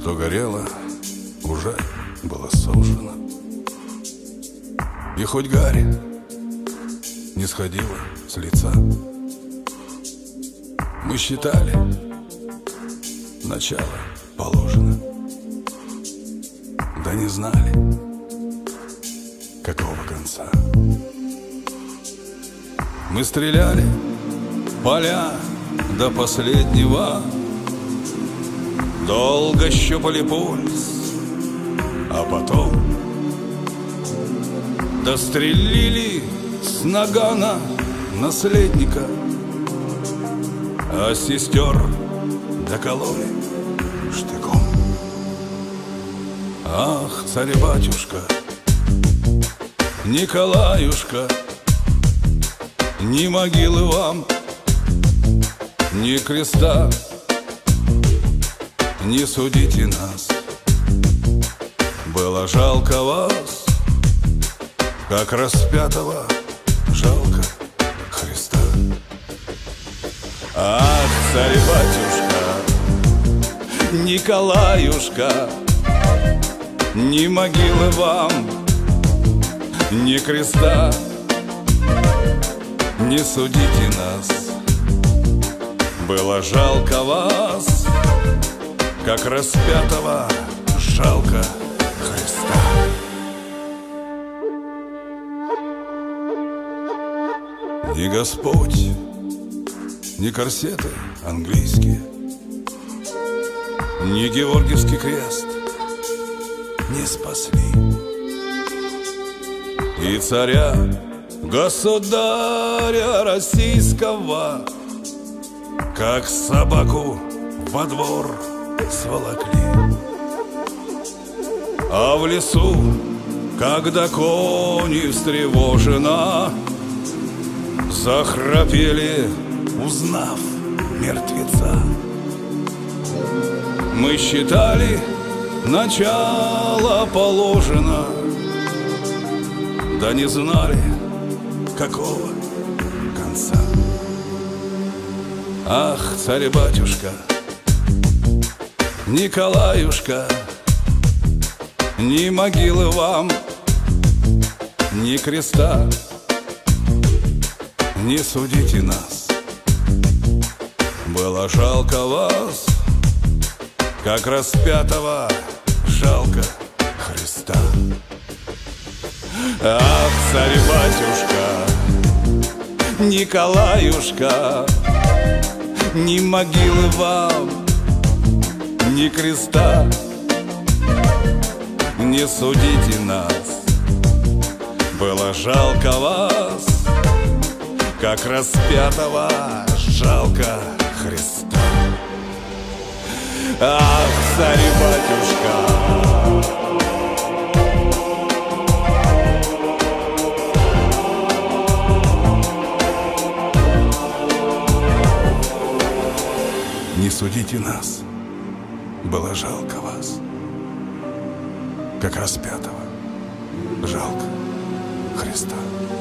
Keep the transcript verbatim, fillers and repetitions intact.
что горело, уже было сожжено. И хоть гарь не сходила с лица, мы считали, начало положено, да не знали, какого конца. Мы стреляли поля до последнего, долго щупали пульс, а потом дострелили с нагана наследника, а сестер докололи штыком. Ах, царь-батюшка, Николаюшка, ни могилы вам, ни креста, не судите нас. Было жалко вас, как распятого жалко Христа. Ах, царь-батюшка, Николаюшка, ни могилы вам, ни креста, не судите нас. Было жалко вас, как распятого жалко Христа. Ни Господь, ни корсеты английские, ни Георгиевский крест не спасли. И царя, государя российского, как собаку во двор сволокли. А в лесу, когда кони встревоженно захрапели, узнав мертвеца, мы считали, начало положено, да не знали, какого конца. Ах, царь-батюшка, Николаюшка, ни могилы вам, ни креста, не судите нас. Было жалко вас, как распятого жалко Христа. Ах, царь-батюшка, Николаюшка, ни могилы вам, ни креста, не судите нас. Было жалко вас, как распятого жалко Христа. Ах, царь-батюшка, не судите нас, было жалко вас, как распятого жалко Христа.